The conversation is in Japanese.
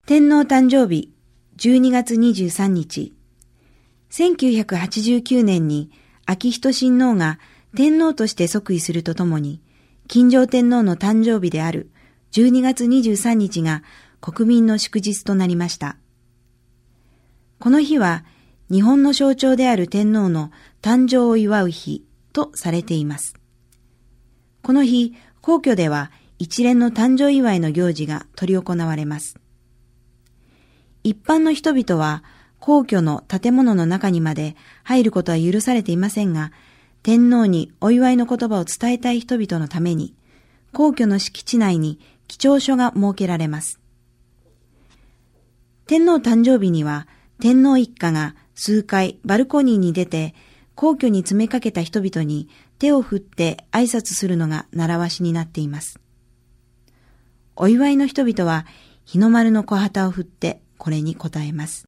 天皇誕生日12月23日。1989年に昭仁親王が天皇として即位するとともに、金城天皇の誕生日である12月23日が国民の祝日となりました。この日は日本の象徴である天皇の誕生を祝う日とされています。この日、皇居では一連の誕生祝いの行事が執り行われます。一般の人々は皇居の建物の中にまで入ることは許されていませんが、天皇にお祝いの言葉を伝えたい人々のために、皇居の敷地内に記帳所が設けられます。天皇誕生日には、天皇一家が数回バルコニーに出て、皇居に詰めかけた人々に手を振って挨拶するのが習わしになっています。お祝いの人々は日の丸の小旗を振ってこれに応えます。